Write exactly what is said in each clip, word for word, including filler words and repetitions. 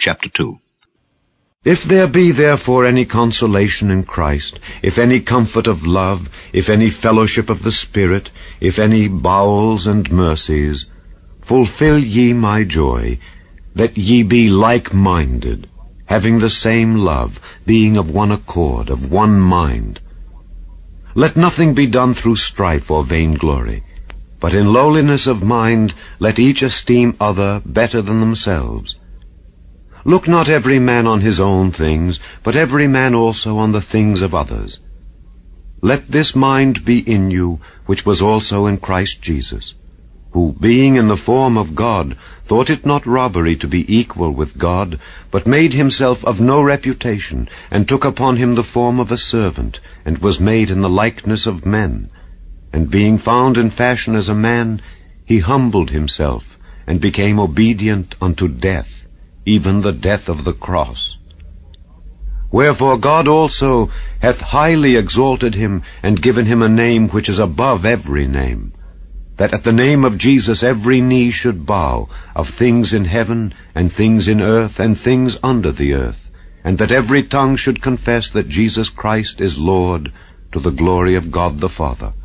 chapter two. If there be therefore any consolation in Christ, if any comfort of love, if any fellowship of the Spirit, if any bowels and mercies, fulfill ye my joy, that ye be like-minded, having the same love, being of one accord, of one mind. Let nothing be done through strife or vainglory, but in lowliness of mind let each esteem other better than themselves. Look not every man on his own things, but every man also on the things of others. Let this mind be in you, which was also in Christ Jesus, who, being in the form of God, thought it not robbery to be equal with God, but made himself of no reputation, and took upon him the form of a servant, and was made in the likeness of men. And being found in fashion as a man, he humbled himself, and became obedient unto death, even the death of the cross. Wherefore God also hath highly exalted him, and given him a name which is above every name, that at the name of Jesus every knee should bow, of things in heaven, and things in earth, and things under the earth, and that every tongue should confess that Jesus Christ is Lord, to the glory of God the Father.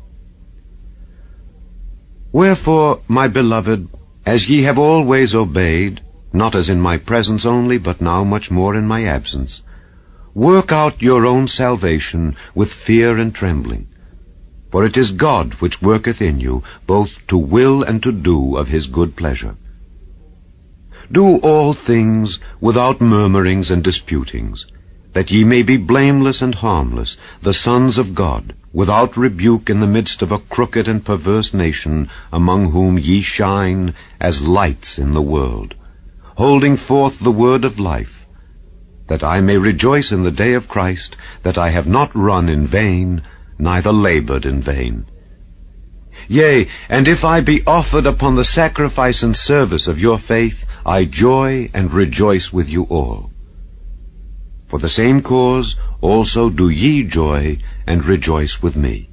Wherefore, my beloved, as ye have always obeyed, not as in my presence only, but now much more in my absence, work out your own salvation with fear and trembling. For it is God which worketh in you, both to will and to do of his good pleasure. Do all things without murmurings and disputings, that ye may be blameless and harmless, the sons of God, without rebuke in the midst of a crooked and perverse nation, among whom ye shine as lights in the world, holding forth the word of life, that I may rejoice in the day of Christ, that I have not run in vain, neither labored in vain. Yea, and if I be offered upon the sacrifice and service of your faith, I joy and rejoice with you all. For the same cause also do ye joy and rejoice with me.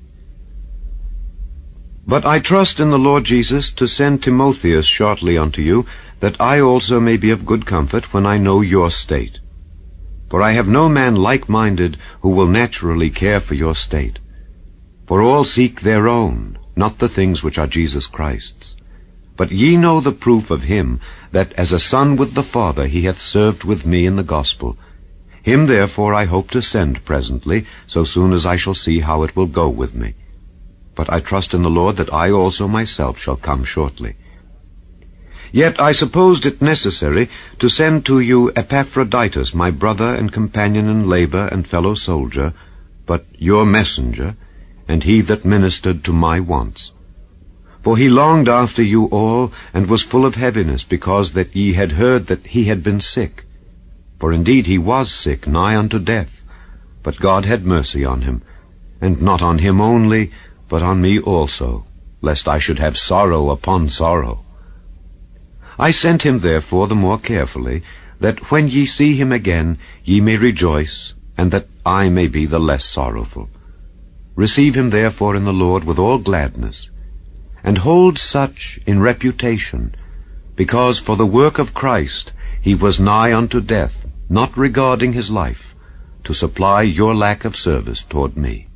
But I trust in the Lord Jesus to send Timotheus shortly unto you, that I also may be of good comfort when I know your state. For I have no man like-minded who will naturally care for your state. For all seek their own, not the things which are Jesus Christ's. But ye know the proof of him, that as a son with the Father he hath served with me in the gospel. Him therefore I hope to send presently, so soon as I shall see how it will go with me. But I trust in the Lord that I also myself shall come shortly. Yet I supposed it necessary to send to you Epaphroditus, my brother and companion in labor and fellow soldier, but your messenger, and he that ministered to my wants. For he longed after you all, and was full of heaviness, because that ye had heard that he had been sick. For indeed he was sick, nigh unto death. But God had mercy on him, and not on him only, but on me also, lest I should have sorrow upon sorrow. I sent him therefore the more carefully, that when ye see him again ye may rejoice, and that I may be the less sorrowful. Receive him therefore in the Lord with all gladness, and hold such in reputation, because for the work of Christ he was nigh unto death, not regarding his life, to supply your lack of service toward me.